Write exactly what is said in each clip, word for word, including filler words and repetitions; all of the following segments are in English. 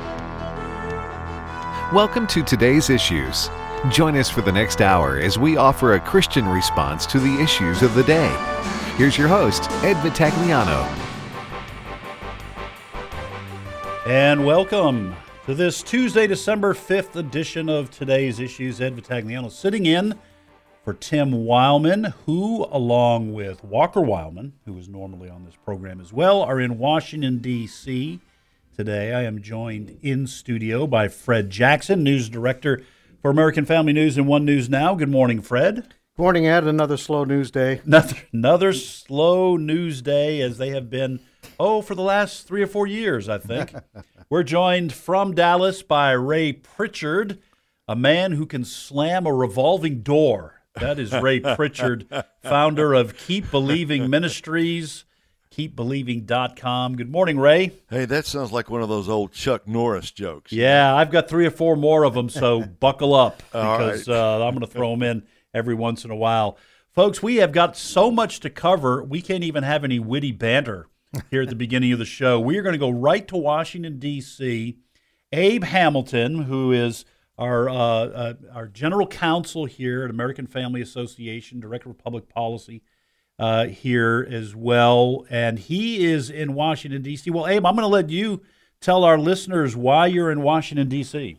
Welcome to Today's Issues. Join us for the next hour as we offer a Christian response to the issues of the day. Here's your host, Ed Vitagliano. And welcome to this Tuesday, December fifth edition of Today's Issues. Ed Vitagliano sitting in for Tim Wildman, who, along with Walker Wildman, who is normally on this program as well, are in Washington, D C today. I am joined in studio by Fred Jackson, news director for American Family News and One News Now. Good morning, Fred. Good morning, Ed. Another slow news day. Another, another slow news day, as they have been, oh, for the last three or four years, I think. We're joined from Dallas by Ray Pritchard, a man who can slam a revolving door. That is Ray Pritchard, founder of Keep Believing Ministries, keep believing dot com. Good morning, Ray. Hey, that sounds like one of those old Chuck Norris jokes. Yeah, I've got three or four more of them, so buckle up All because right. uh, I'm going to throw them in every once in a while. Folks, we have got so much to cover, we can't even have any witty banter here at the beginning of the show. We are going to go right to Washington, D C Abe Hamilton, who is our uh, uh, our general counsel here at American Family Association, director of public policy uh, here as well, and he is in Washington, D C Well, Abe, I'm going to let you tell our listeners why you're in Washington, D C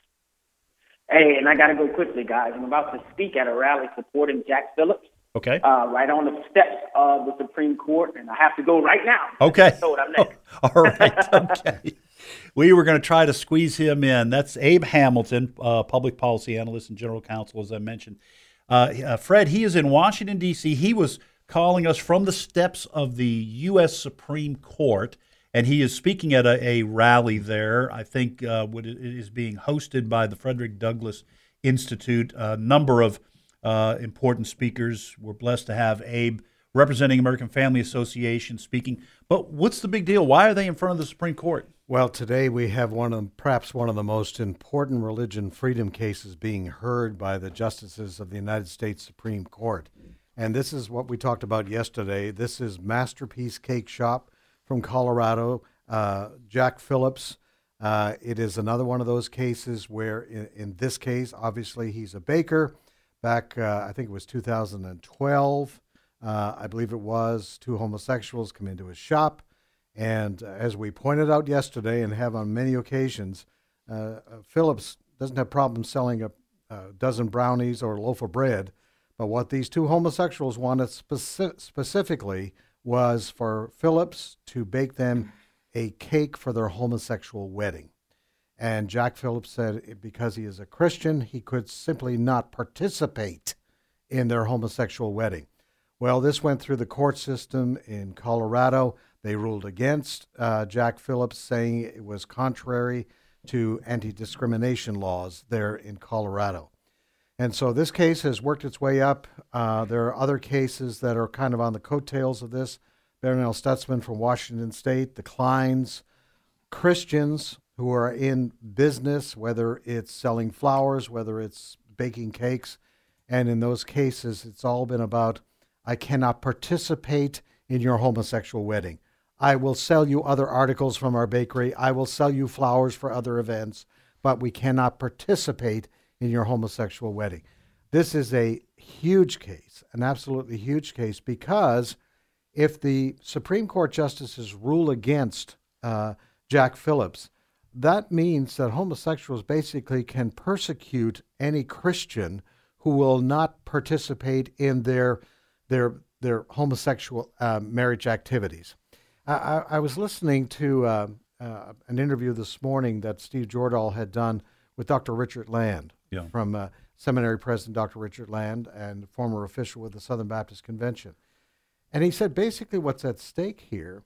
Hey, and I got to go quickly, guys. I'm about to speak at a rally supporting Jack Phillips. Okay. Uh, right on the steps of the Supreme Court, and I have to go right now. Okay. So I'm next. Oh, all right. Okay. We were going to try to squeeze him in. That's Abe Hamilton, uh, public policy analyst and general counsel, as I mentioned. Uh, uh, Fred, he is in Washington, D C He was calling us from the steps of the U S Supreme Court, and he is speaking at a, a rally there. I think uh, what it is being hosted by the Frederick Douglass Institute. A number of uh, important speakers. We're blessed to have Abe representing American Family Association speaking. But what's the big deal? Why are they in front of the Supreme Court? Well, today we have one of perhaps one of the most important religion freedom cases being heard by the justices of the United States Supreme Court. And this is what we talked about yesterday. This is Masterpiece Cake Shop from Colorado, uh, Jack Phillips. Uh, it is another one of those cases where, in, in this case, obviously he's a baker. Back, uh, I think it was two thousand twelve, uh, I believe it was, two homosexuals come into his shop. And uh, as we pointed out yesterday and have on many occasions, uh, uh, Phillips doesn't have problems selling a, a dozen brownies or a loaf of bread. But what these two homosexuals wanted speci- specifically was for Phillips to bake them a cake for their homosexual wedding. And Jack Phillips said because he is a Christian, he could simply not participate in their homosexual wedding. Well, this went through the court system in Colorado. They ruled against uh, Jack Phillips, saying it was contrary to anti-discrimination laws there in Colorado. And so this case has worked its way up. Uh, there are other cases that are kind of on the coattails of this. Bernal Stutzman from Washington State, the Kleins, Christians who are in business, whether it's selling flowers, whether it's baking cakes. And in those cases, it's all been about, I cannot participate in your homosexual wedding. I will sell you other articles from our bakery. I will sell you flowers for other events, but we cannot participate in your homosexual wedding. This is a huge case, an absolutely huge case, because if the Supreme Court justices rule against uh, Jack Phillips, that means that homosexuals basically can persecute any Christian who will not participate in their their their homosexual uh, marriage activities. I, I, I was listening to uh, uh, an interview this morning that Steve Jordahl had done with Doctor Richard Land, Yeah. from uh, Seminary President Doctor Richard Land and former official with the Southern Baptist Convention. And he said basically what's at stake here,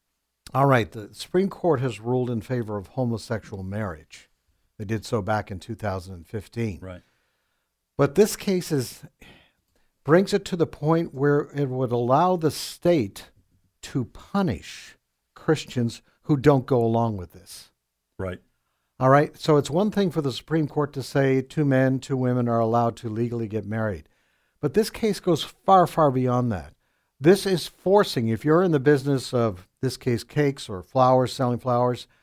all right, the Supreme Court has ruled in favor of homosexual marriage. They did so back in two thousand fifteen. Right. But this case is, brings it to the point where it would allow the state to punish Christians who don't go along with this. Right. All right, so it's one thing for the Supreme Court to say two men, two women are allowed to legally get married. But this case goes far, far beyond that. This is forcing, if you're in the business of, this case, cakes or flowers, selling flowers,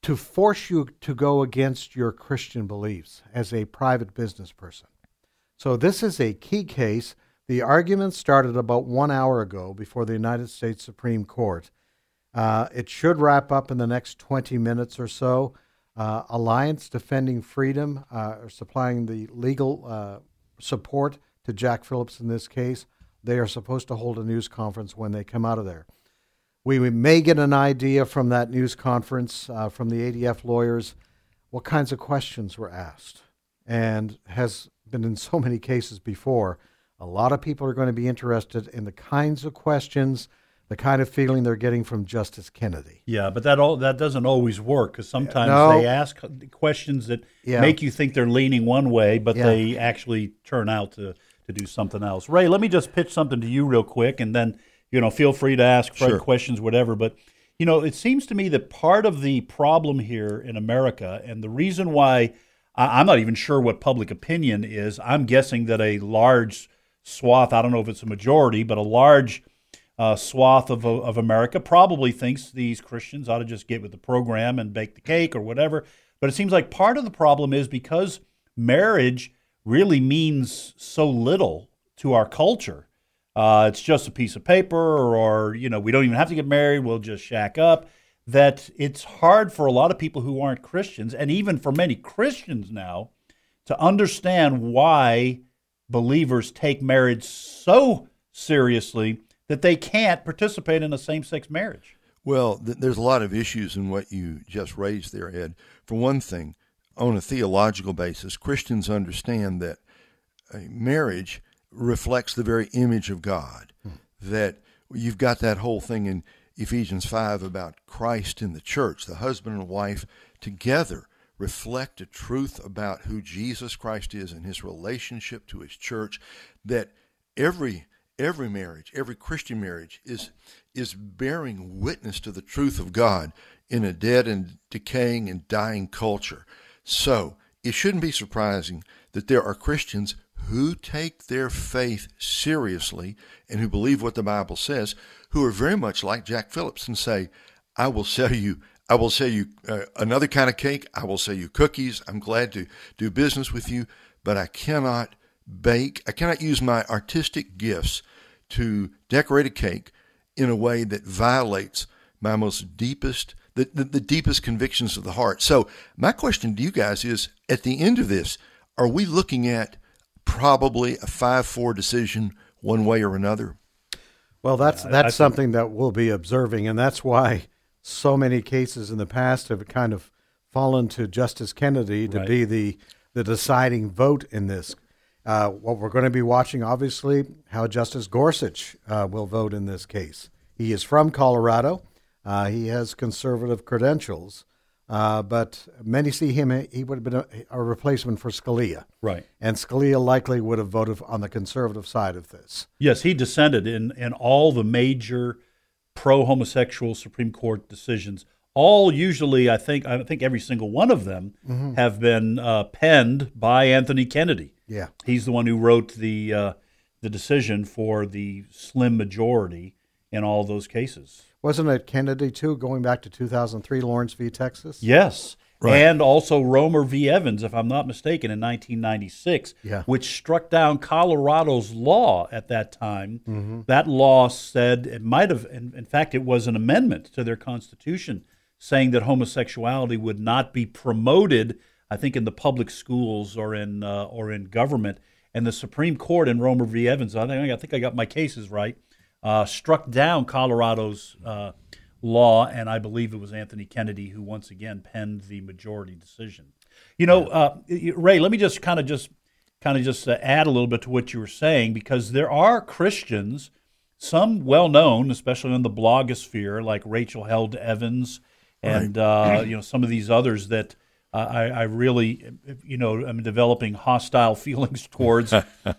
to force you to go against your Christian beliefs as a private business person. So this is a key case. The argument started about one hour ago before the United States Supreme Court. Uh, it should wrap up in the next twenty minutes or so. Uh, Alliance Defending Freedom uh, are supplying the legal uh, support to Jack Phillips in this case. They are supposed to hold a news conference when they come out of there. We, we may get an idea from that news conference uh, from the A D F lawyers what kinds of questions were asked. And has been in so many cases before, a lot of people are going to be interested in the kinds of questions, the kind of feeling they're getting from Justice Kennedy. Yeah, but that all that doesn't always work, because sometimes No. they ask questions that Yeah. make you think they're leaning one way, but Yeah. they actually turn out to, to do something else. Ray, let me just pitch something to you real quick, and then you know feel free to ask Fred Sure. questions, whatever. But you know, it seems to me that part of the problem here in America, and the reason why I, I'm not even sure what public opinion is, I'm guessing that a large swath, I don't know if it's a majority, but a large Uh, swath of of America probably thinks these Christians ought to just get with the program and bake the cake or whatever. But it seems like part of the problem is because marriage really means so little to our culture. Uh, it's just a piece of paper, or, or you know, we don't even have to get married. We'll just shack up. That it's hard for a lot of people who aren't Christians, and even for many Christians now, to understand why believers take marriage so seriously that they can't participate in a same-sex marriage. Well, th- there's a lot of issues in what you just raised there, Ed. For one thing, on a theological basis, Christians understand that uh, marriage reflects the very image of God, hmm. that you've got that whole thing in Ephesians five about Christ in the church. The husband and wife together reflect a truth about who Jesus Christ is and his relationship to his church, that every Every marriage, every Christian marriage is is bearing witness to the truth of God in a dead and decaying and dying culture. So it shouldn't be surprising that there are Christians who take their faith seriously and who believe what the Bible says, who are very much like Jack Phillips and say, I will sell you I will sell you uh, another kind of cake. I will sell you cookies. I'm glad to do business with you, but I cannot bake. I cannot use my artistic gifts to decorate a cake in a way that violates my most deepest, the, the, the deepest convictions of the heart. So my question to you guys is, at the end of this, are we looking at probably a five four decision one way or another? Well, that's Yeah, that's I something that we'll be observing, and that's why so many cases in the past have kind of fallen to Justice Kennedy to Right. be the the deciding vote in this. Uh, what we're going to be watching, obviously, how Justice Gorsuch uh, will vote in this case. He is from Colorado. Uh, he has conservative credentials, uh, but many see him, he would have been a, a replacement for Scalia. Right. And Scalia likely would have voted on the conservative side of this. Yes, he dissented in, in all the major pro-homosexual Supreme Court decisions. All usually, I think, I think every single one of them mm-hmm. have been uh, penned by Anthony Kennedy. Yeah, he's the one who wrote the uh, the decision for the slim majority in all those cases. Wasn't it Kennedy too, going back to two thousand three, Lawrence v. Texas? Yes, right. And also Romer v. Evans, if I'm not mistaken, in nineteen ninety-six, yeah. which struck down Colorado's law at that time. Mm-hmm. That law said it might have, in, in fact, it was an amendment to their constitution saying that homosexuality would not be promoted, I think, in the public schools or in uh, or in government. And the Supreme Court in Romer v. Evans, I think I think I got my cases right, uh, struck down Colorado's uh, law, and I believe it was Anthony Kennedy who once again penned the majority decision. You know, uh, Ray, let me just kind of just kind of just uh, add a little bit to what you were saying, because there are Christians, some well known, especially in the blogosphere, like Rachel Held Evans. And, right. uh, you know, some of these others that uh, I, I really, you know, I'm developing hostile feelings towards.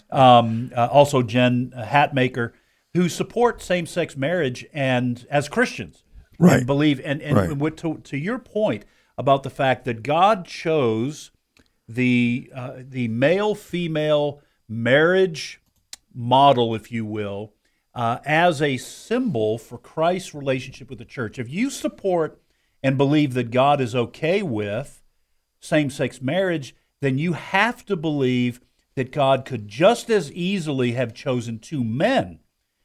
um, uh, also Jen Hatmaker, who support same-sex marriage and as Christians. Right. And believe, and, and right. what, to, to your point about the fact that God chose the uh, the male-female marriage model, if you will, uh, as a symbol for Christ's relationship with the church. If you support and believe that God is okay with same-sex marriage, then you have to believe that God could just as easily have chosen two men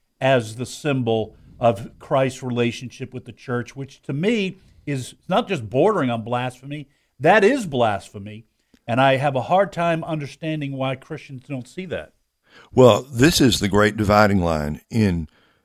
as the symbol of Christ's relationship with the church, which to me is not just bordering on blasphemy, that is blasphemy. And I have a hard time understanding why Christians don't see that. Well, this is the great dividing line in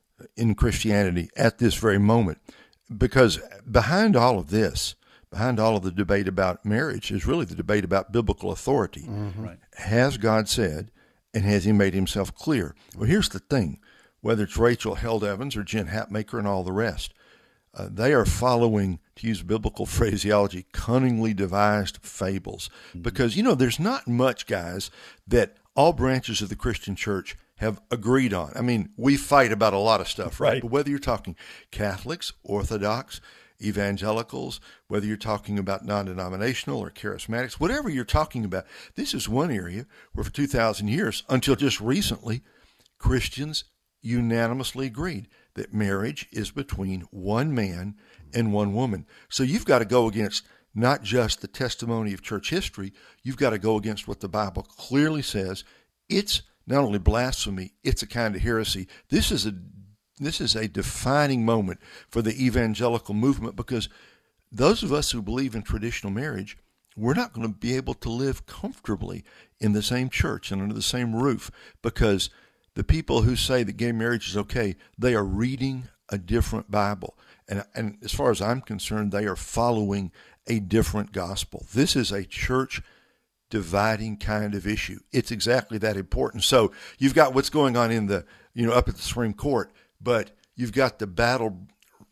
in Christianity at this very moment, because behind all of this, behind all of the debate about marriage is really the debate about biblical authority. Mm-hmm. Right. Has God said, and has he made himself clear? Well, here's the thing. Whether it's Rachel Held Evans or Jen Hatmaker and all the rest, uh, they are following, to use biblical phraseology, cunningly devised fables. Mm-hmm. Because, you know, there's not much, guys, that all branches of the Christian church have agreed on. I mean, we fight about a lot of stuff, right? Right. But whether you're talking Catholics, Orthodox, evangelicals, whether you're talking about non-denominational or charismatics, whatever you're talking about, this is one area where for two thousand years, until just recently, Christians unanimously agreed that marriage is between one man and one woman. So you've got to go against not just the testimony of church history, you've got to go against what the Bible clearly says. It's not only blasphemy, it's a kind of heresy. This is a This is a defining moment for the evangelical movement, because those of us who believe in traditional marriage, we're not going to be able to live comfortably in the same church and under the same roof, because the people who say that gay marriage is okay, they are reading a different Bible. And, and as far as I'm concerned, they are following a different gospel. This is a church dividing kind of issue. It's exactly that important. So you've got what's going on in the, you know, up at the Supreme Court, but you've got the battle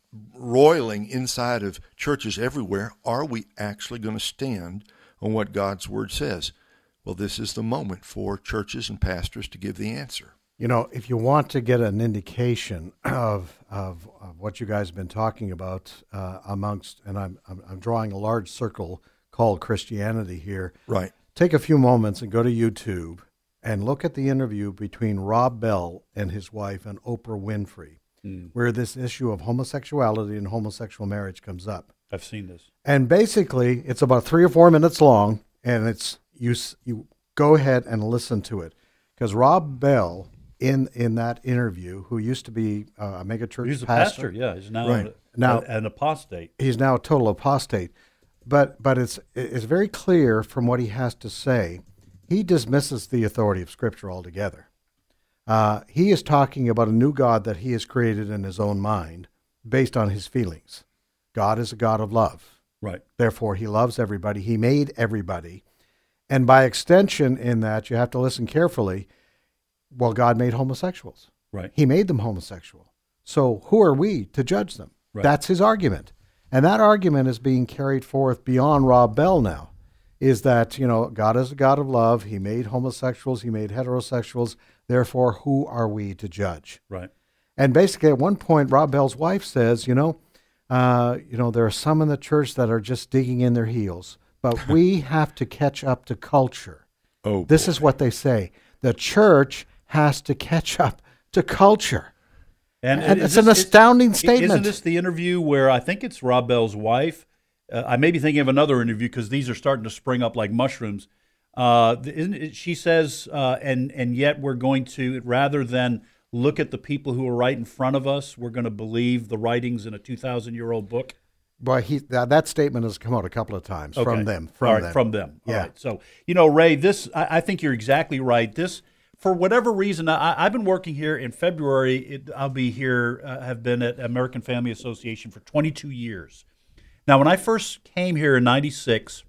roiling inside of churches everywhere. Are we actually going to stand on what God's word says? Well, this is the moment for churches and pastors to give the answer. You know, if you want to get an indication of of, of what you guys have been talking about uh, amongst, and I'm, I'm I'm drawing a large circle called Christianity here. Right. Take a few moments and go to YouTube and look at the interview between Rob Bell and his wife and Oprah Winfrey, mm. where this issue of homosexuality and homosexual marriage comes up. I've seen this. And basically, it's about three or four minutes long, and it's you you go ahead and listen to it, because Rob Bell in in that interview, who used to be uh, a mega church he's a pastor, pastor, yeah, he's now right. a, now a, an apostate. He's now a total apostate, but but it's it's very clear from what he has to say. He dismisses the authority of Scripture altogether. Uh, he is talking about a new God that he has created in his own mind based on his feelings. God is a God of love. Right. Therefore, he loves everybody. He made everybody. And by extension in that, you have to listen carefully, well, God made homosexuals. Right. He made them homosexual. So who are we to judge them? Right. That's his argument. And that argument is being carried forth beyond Rob Bell now. Is that, you know, God is a God of love. He made homosexuals. He made heterosexuals. Therefore, who are we to judge? Right. And basically, at one point, Rob Bell's wife says, you know, uh, you know, there are some in the church that are just digging in their heels, but we have to catch up to culture. Oh, this boy. is what they say. The church has to catch up to culture. And, and it's this, an astounding is, statement. Isn't this the interview where I think it's Rob Bell's wife? Uh, I may be thinking of another interview because these are starting to spring up like mushrooms. Uh, isn't it, she says, uh, and and yet we're going to, rather than look at the people who are right in front of us, we're going to believe the writings in a two thousand year old book. Well, he that, that statement has come out a couple of times Okay. from them. From All right, them. from them. Yeah. All right. So, you know, Ray, this, I, I think you're exactly right. This, for whatever reason, I, I've been working here in February. It, I'll be here, uh, have been at American Family Association for twenty-two years. Now, when I first came here in ninety-six,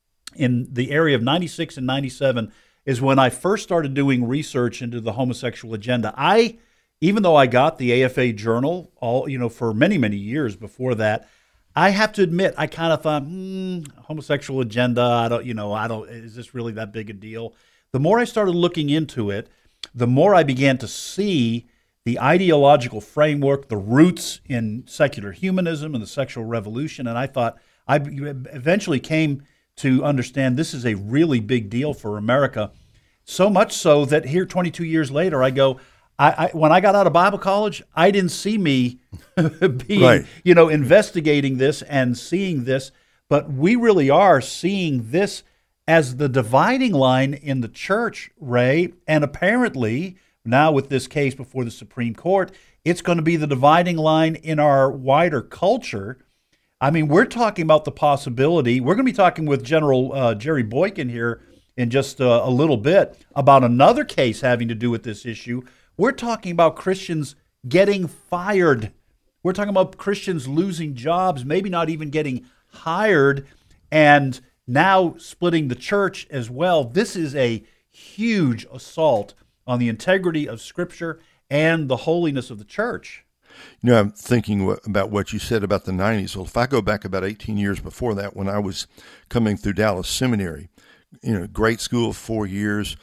in the area of ninety-six and ninety-seven, is when I first started doing research into the homosexual agenda. I, even though I got the A F A Journal, all you know, for many, many years before that, I have to admit, I kind of thought, hmm, homosexual agenda, I don't, you know, I don't, is this really that big a deal? The more I started looking into it, the more I began to see the ideological framework, the roots in secular humanism and the sexual revolution. And I thought, I eventually came to understand this is a really big deal for America. So much so that here, twenty-two years later, I go, I, I when I got out of Bible college, I didn't see me being, Right. you know, investigating this and seeing this, but we really are seeing this as the dividing line in the church, Ray, and apparently now with this case before the Supreme Court, it's going to be the dividing line in our wider culture. I mean, we're talking about the possibility. We're going to be talking with General uh, Jerry Boykin here in just uh, a little bit about another case having to do with this issue. We're talking about Christians getting fired. We're talking about Christians losing jobs, maybe not even getting hired, and now splitting the church as well. This is a huge assault on the integrity of Scripture and the holiness of the church. You know, I'm thinking what, about what you said about the nineties. Well, if I go back about eighteen years before that, when I was coming through Dallas Seminary, you know, great school, four years,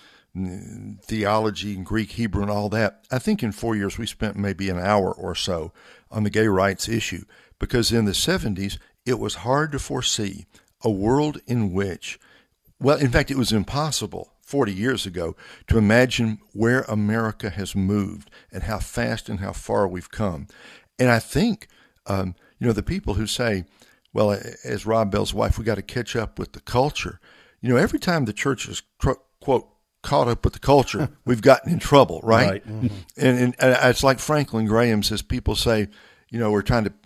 theology and Greek, Hebrew, and all that. I think in four years we spent maybe an hour or so on the gay rights issue, because in the seventies it was hard to foresee a world in which, well, in fact, it was impossible forty years ago to imagine where America has moved and how fast and how far we've come. And I think, um, you know, the people who say, well, as Rob Bell's wife, we got to catch up with the culture. You know, every time the church is, quote, caught up with the culture, we've gotten in trouble, right? Right. Mm-hmm. And, and, and it's like Franklin Graham says, people say, you know, we're trying to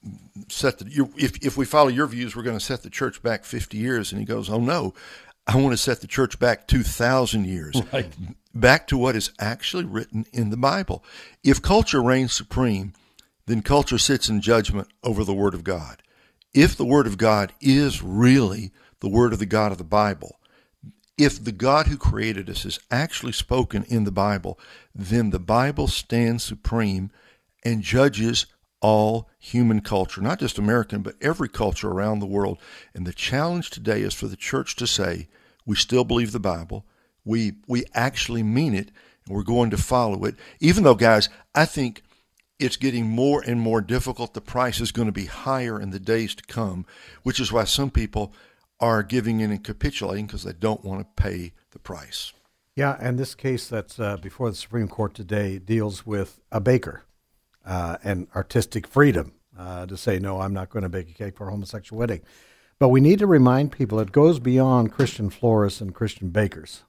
set the, you, if, if we follow your views, we're going to set the church back fifty years. And he goes, oh, no, I want to set the church back two thousand years, Right. back to what is actually written in the Bible. If culture reigns supreme, then culture sits in judgment over the Word of God. If the Word of God is really the Word of the God of the Bible, if the God who created us is actually spoken in the Bible, then the Bible stands supreme and judges all human culture, not just American, but every culture around the world. And the challenge today is for the church to say, we still believe the Bible, we we actually mean it, and we're going to follow it. Even though, guys, I think it's getting more and more difficult. The price is going to be higher in the days to come, which is why some people are giving in and capitulating because they don't want to pay the price. Yeah, and this case that's uh, before the Supreme Court today deals with a baker uh, and artistic freedom uh, to say, no, I'm not going to bake a cake for a homosexual wedding. But we need to remind people it goes beyond Christian florists and Christian bakers.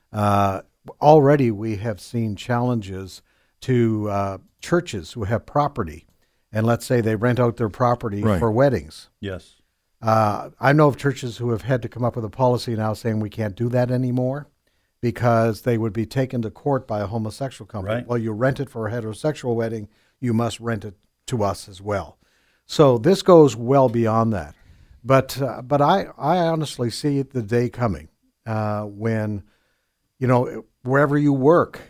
Uh, already we have seen challenges to uh, churches who have property, and let's say they rent out their property Right. for weddings. Yes. Uh, I know of churches who have had to come up with a policy now saying we can't do that anymore because they would be taken to court by a homosexual company. Right. Well, you rent it for a heterosexual wedding, you must rent it to us as well. So this goes well beyond that. But uh, but I, I honestly see the day coming uh, when, you know, wherever you work,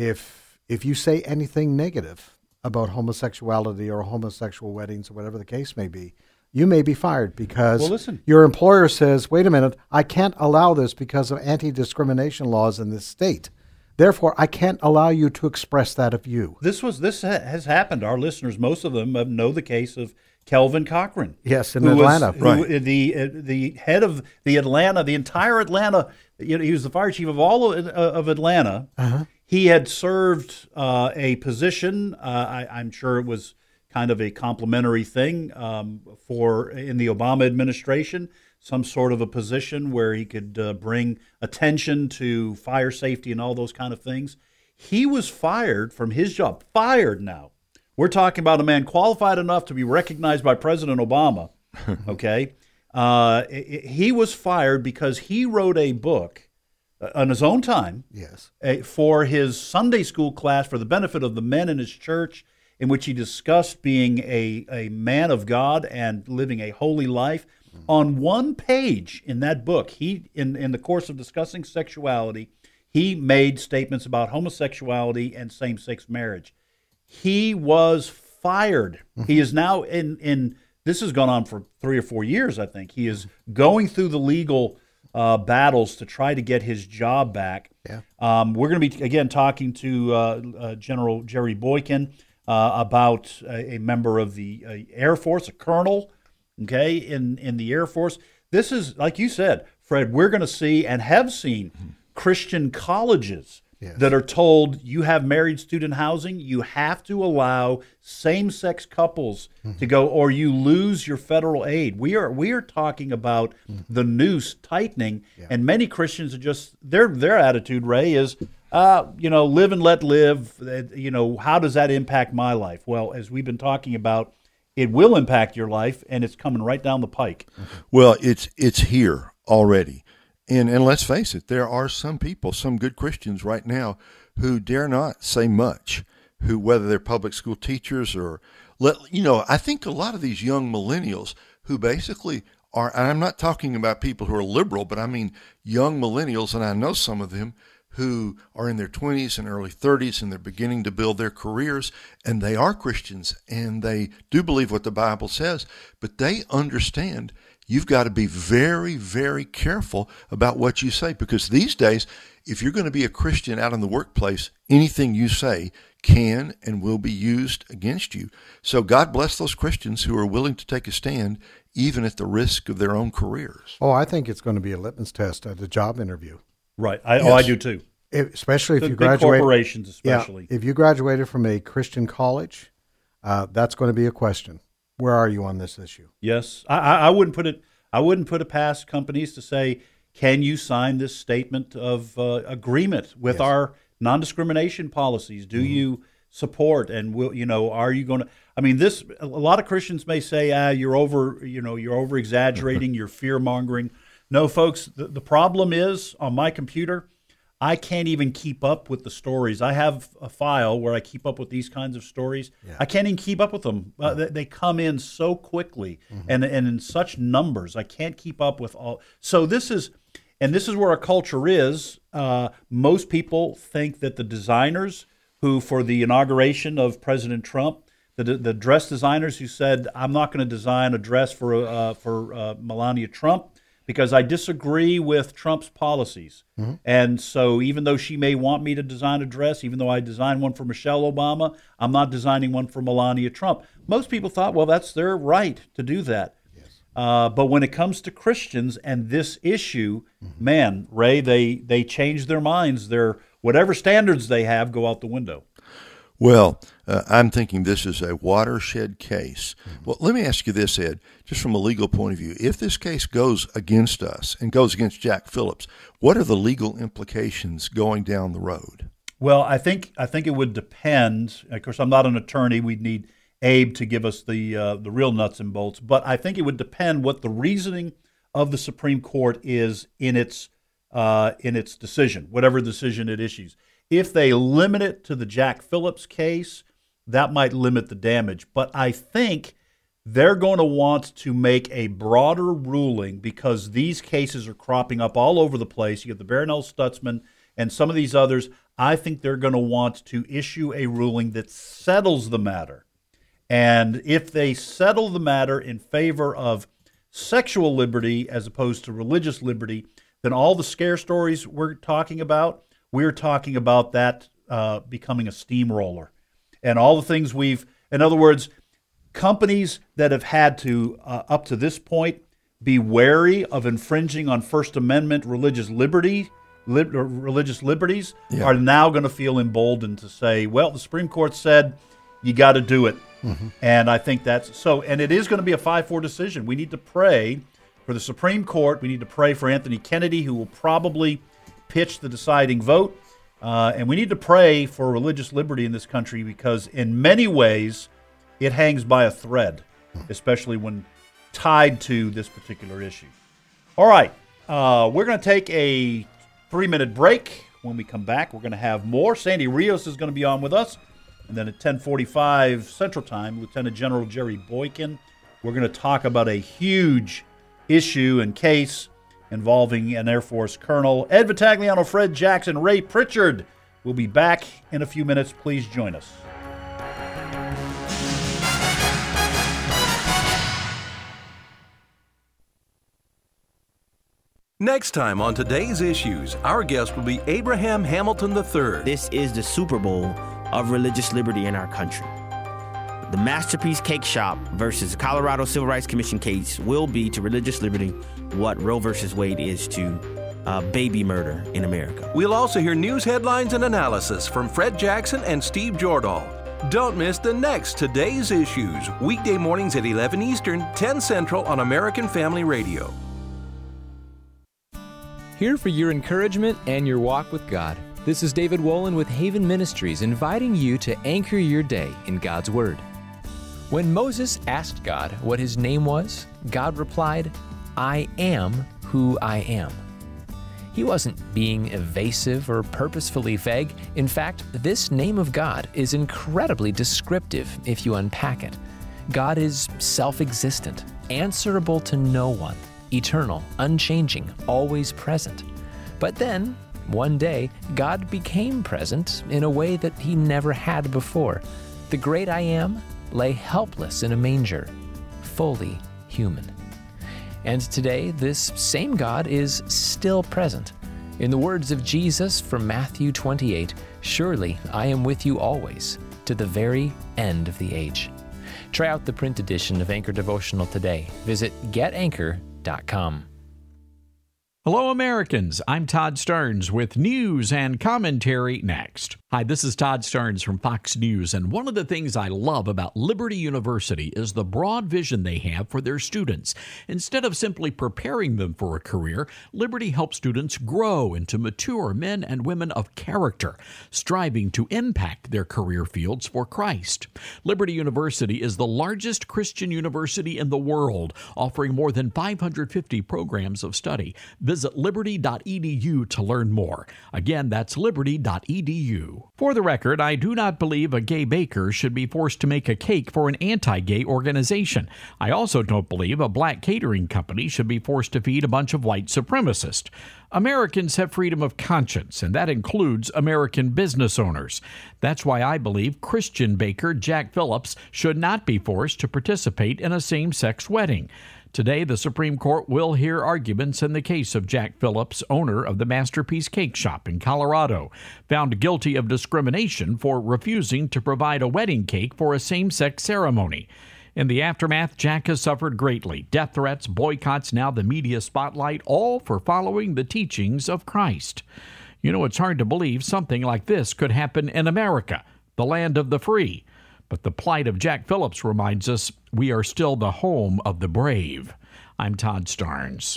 if if you say anything negative about homosexuality or homosexual weddings or whatever the case may be, you may be fired because Well, listen. your employer says, wait a minute, I can't allow this because of anti-discrimination laws in this state. Therefore, I can't allow you to express that of you. This was this ha- has happened. Our listeners, most of them, uh, know the case of Kelvin Cochran. Yes, in who was- Atlanta. who- Right. The uh, the head of the Atlanta, the entire Atlanta. You know, he was the fire chief of all of, uh, of Atlanta. Uh-huh. He had served uh, a position. Uh, I, I'm sure it was kind of a complimentary thing um, for in the Obama administration, some sort of a position where he could uh, bring attention to fire safety and all those kind of things. He was fired from his job. Fired now. We're talking about a man qualified enough to be recognized by President Obama. Okay, uh, he was fired because he wrote a book uh, on his own time. Yes. A, for his Sunday school class for the benefit of the men in his church, in which he discussed being a, a man of God and living a holy life. Mm-hmm. On one page in that book, he in, in the course of discussing sexuality, he made statements about homosexuality and same-sex marriage. He was fired. Mm-hmm. He is now in, in, this has gone on for three or four years, I think. He is going through the legal uh, battles to try to get his job back. Yeah. Um, we're going to be, again, talking to uh, uh, General Jerry Boykin uh, about a, a member of the uh, Air Force, a colonel, okay, in, in the Air Force. This is, like you said, Fred, we're going to see and have seen Christian colleges yes. that are told you have married student housing, you have to allow same-sex couples mm-hmm. to go, or you lose your federal aid. We are we are talking about mm-hmm. the noose tightening, yeah. and many Christians are just their their attitude, Ray, is uh, you know live and let live. You know, how does that impact my life? Well, as we've been talking about, it will impact your life, and it's coming right down the pike. Well, it's it's here already. And and let's face it, there are some people, some good Christians right now who dare not say much, who, whether they're public school teachers or, let you know, I think a lot of these young millennials who basically are, and I'm not talking about people who are liberal, but I mean young millennials, and I know some of them who are in their twenties and early thirties, and they're beginning to build their careers, and they are Christians, and they do believe what the Bible says, but they understand you've got to be very, very careful about what you say, because these days, if you're going to be a Christian out in the workplace, anything you say can and will be used against you. So God bless those Christians who are willing to take a stand, even at the risk of their own careers. Oh, I think it's going to be a litmus test at a job interview. Right. I, yes. Oh, I do too. If, especially if the you big graduate. corporations, especially. Yeah, if you graduated from a Christian college, uh, that's going to be a question. Where are you on this issue? Yes, I, I, I wouldn't put it. I wouldn't put it past companies to say, "Can you sign this statement of uh, agreement with yes. our non-discrimination policies? Do mm-hmm. you support and will you know? Are you going to?" I mean, this. A lot of Christians may say, "Ah, you're over. You know, you're over exaggerating. You're fear mongering." No, folks. The, the problem is on my computer, I can't even keep up with the stories. I have a file where I keep up with these kinds of stories. Yeah. I can't even keep up with them. Uh, they, they come in so quickly mm-hmm. and, and in such numbers. I can't keep up with all. So this is, and this is where our culture is. Uh, most people think that the designers who, for the inauguration of President Trump, the the dress designers who said, "I'm not going to design a dress for uh, for uh, Melania Trump, because I disagree with Trump's policies." Mm-hmm. And so even though she may want me to design a dress, even though I designed one for Michelle Obama, I'm not designing one for Melania Trump. Most people thought, well, that's their right to do that. Yes. Uh, but when it comes to Christians and this issue, mm-hmm. man, Ray, they, they change their minds. Their whatever standards they have go out the window. Well, uh, I'm thinking this is a watershed case. Mm-hmm. Well, let me ask you this, Ed, just from a legal point of view. If this case goes against us and goes against Jack Phillips, what are the legal implications going down the road? Well, I think I think it would depend. Of course, I'm not an attorney. We'd need Abe to give us the uh, the real nuts and bolts. But I think it would depend what the reasoning of the Supreme Court is in its uh, in its decision, whatever decision it issues. If they limit it to the Jack Phillips case, that might limit the damage. But I think they're going to want to make a broader ruling, because these cases are cropping up all over the place. You get the Barronelle Stutzman and some of these others. I think they're going to want to issue a ruling that settles the matter. And if they settle the matter in favor of sexual liberty as opposed to religious liberty, then all the scare stories we're talking about, we're talking about that uh, becoming a steamroller. And all the things we've, in other words, companies that have had to, uh, up to this point, be wary of infringing on First Amendment religious liberty, li- religious liberties, yeah. are now going to feel emboldened to say, well, the Supreme Court said you got to do it. Mm-hmm. And I think that's so. And it is going to be a five four decision. We need to pray for the Supreme Court. We need to pray for Anthony Kennedy, who will probably pitch the deciding vote. Uh, and we need to pray for religious liberty in this country, because in many ways it hangs by a thread, especially when tied to this particular issue. All right, uh, we're going to take a three-minute break. When we come back, we're going to have more. Sandy Rios is going to be on with us. And then at ten forty-five Central Time, Lieutenant General Jerry Boykin, we're going to talk about a huge issue and case involving an Air Force colonel. Ed Vitagliano, Fred Jackson, Ray Pritchard. We'll be back in a few minutes. Please join us. Next time on Today's Issues, our guest will be Abraham Hamilton the third. This is the Super Bowl of religious liberty in our country. The Masterpiece Cake Shop versus the Colorado Civil Rights Commission case will be to religious liberty what Roe versus Wade is to uh, baby murder in America. We'll also hear news headlines and analysis from Fred Jackson and Steve Jordahl. Don't miss the next Today's Issues, weekday mornings at eleven Eastern, ten Central on American Family Radio. Here for your encouragement and your walk with God. This is David Wolin with Haven Ministries, inviting you to anchor your day in God's Word. When Moses asked God what his name was, God replied, "I am who I am." He wasn't being evasive or purposefully vague. In fact, this name of God is incredibly descriptive if you unpack it. God is self-existent, answerable to no one, eternal, unchanging, always present. But then, one day, God became present in a way that he never had before. The great I Am lay helpless in a manger, fully human. And today, this same God is still present. In the words of Jesus from Matthew twenty-eight, "Surely I am with you always, to the very end of the age." Try out the print edition of Anchor Devotional today. Visit get anchor dot com. Hello, Americans. I'm Todd Stearns with news and commentary next. Hi, this is Todd Stearns from Fox News, and one of the things I love about Liberty University is the broad vision they have for their students. Instead of simply preparing them for a career, Liberty helps students grow into mature men and women of character, striving to impact their career fields for Christ. Liberty University is the largest Christian university in the world, offering more than five hundred fifty programs of study. Visit liberty dot e d u to learn more. Again, that's liberty dot e d u. For the record, I do not believe a gay baker should be forced to make a cake for an anti-gay organization. I also don't believe a black catering company should be forced to feed a bunch of white supremacists. Americans have freedom of conscience, and that includes American business owners. That's why I believe Christian baker Jack Phillips should not be forced to participate in a same-sex wedding. Today, the Supreme Court will hear arguments in the case of Jack Phillips, owner of the Masterpiece Cake Shop in Colorado, found guilty of discrimination for refusing to provide a wedding cake for a same-sex ceremony. In the aftermath, Jack has suffered greatly. Death threats, boycotts, now the media spotlight, all for following the teachings of Christ. You know, it's hard to believe something like this could happen in America, the land of the free. But the plight of Jack Phillips reminds us we are still the home of the brave. I'm Todd Stearns.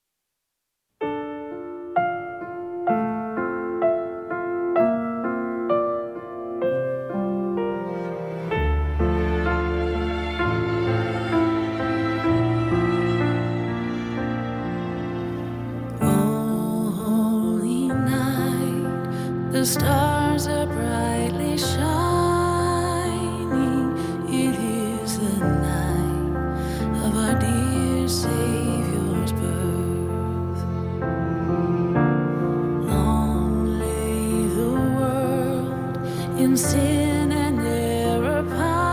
Oh, holy night, the stars are brightly shining. It is the night of our dear Savior's birth. Long lay the world in sin and error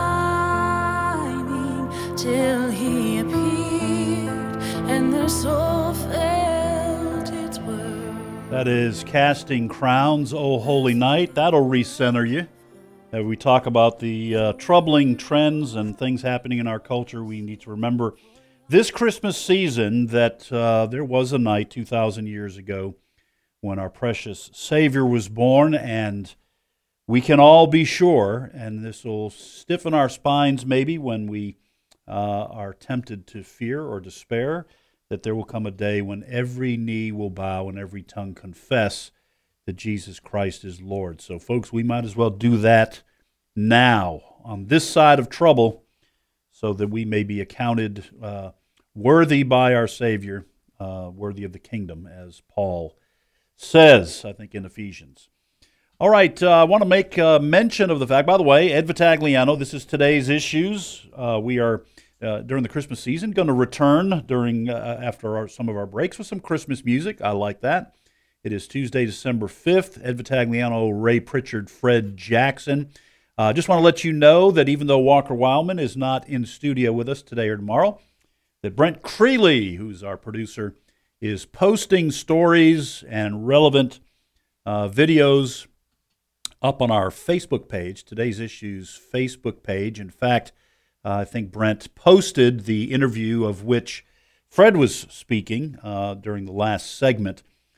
pining, till he appeared and the soul felt its worth. That is Casting Crowns, O Holy Night. That'll recenter you. As we talk about the uh, troubling trends and things happening in our culture, we need to remember this Christmas season that uh, there was a night two thousand years ago when our precious Savior was born, and we can all be sure, and this will stiffen our spines maybe when we uh, are tempted to fear or despair, that there will come a day when every knee will bow and every tongue confess that Jesus Christ is Lord. So, folks, we might as well do that now on this side of trouble so that we may be accounted uh, worthy by our Savior, uh, worthy of the kingdom, as Paul says, I think, in Ephesians. All right, uh, I want to make uh, mention of the fact, by the way, Ed Vitagliano, this is today's issues. Uh, we are, uh, during the Christmas season, going to return during uh, after our, some of our breaks with some Christmas music. I like that. It is Tuesday, December fifth. Ed Vitagliano, Ray Pritchard, Fred Jackson. I uh, just want to let you know that even though Walker Wildman is not in studio with us today or tomorrow, that Brent Creeley, who's our producer, is posting stories and relevant uh, videos up on our Facebook page, Today's Issues Facebook page. In fact, uh, I think Brent posted the interview of which Fred was speaking uh, during the last segment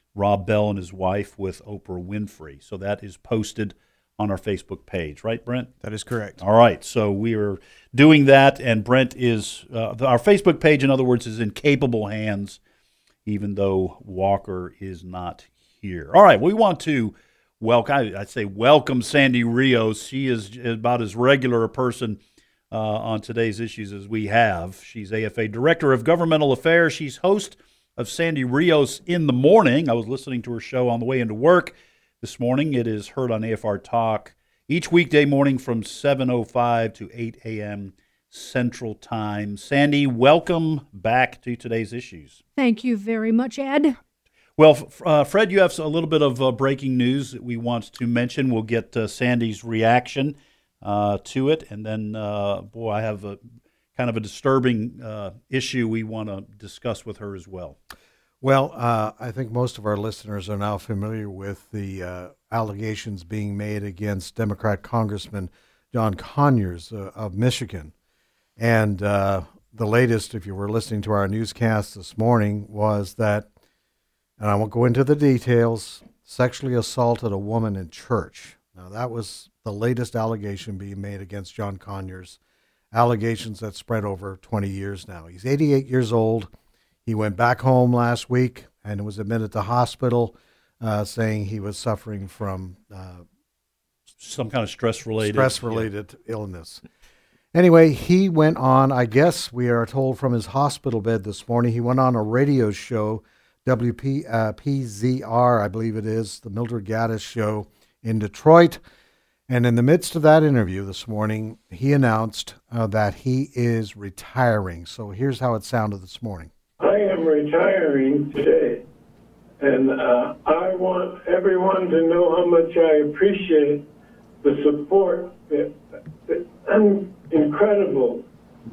Rob Bell and his wife with Oprah Winfrey. So that is posted on our Facebook page, right, Brent? That is correct. All right, so we are doing that, and Brent is, uh, our Facebook page, in other words, is in capable hands, even though Walker is not here. All right, we want to welcome, I'd say welcome Sandy Rios. She is about as regular a person uh, on today's issues as we have. She's A F A Director of Governmental Affairs. She's host of Sandy Rios in the Morning. I was listening to her show on the way into work this morning. It is heard on A F R Talk each weekday morning from seven oh five to eight a.m. Central Time. Sandy, welcome back to today's issues. Thank you very much, Ed. Well, uh, Fred, you have a little bit of uh, breaking news that we want to mention. We'll get uh, Sandy's reaction uh, to it, and then, uh, boy, I have a kind of a disturbing uh, issue we want to discuss with her as well. Well, uh, I think most of our listeners are now familiar with the uh, allegations being made against Democrat Congressman John Conyers uh, of Michigan. And uh, the latest, if you were listening to our newscast this morning, was that, and I won't go into the details, sexually assaulted a woman in church. Now, that was the latest allegation being made against John Conyers, allegations that spread over twenty years now. He's eighty-eight years old. He went back home last week and was admitted to hospital, uh, saying he was suffering from uh, some kind of stress-related stress-related yeah. illness. Anyway, he went on, I guess we are told from his hospital bed this morning, he went on a radio show, W P Z R, I believe it is, the Mildred Gaddis show in Detroit. And in the midst of that interview this morning, he announced uh, that he is retiring. So here's how it sounded this morning. I am retiring today, and uh, I want everyone to know how much I appreciate the support, the, the un- incredible,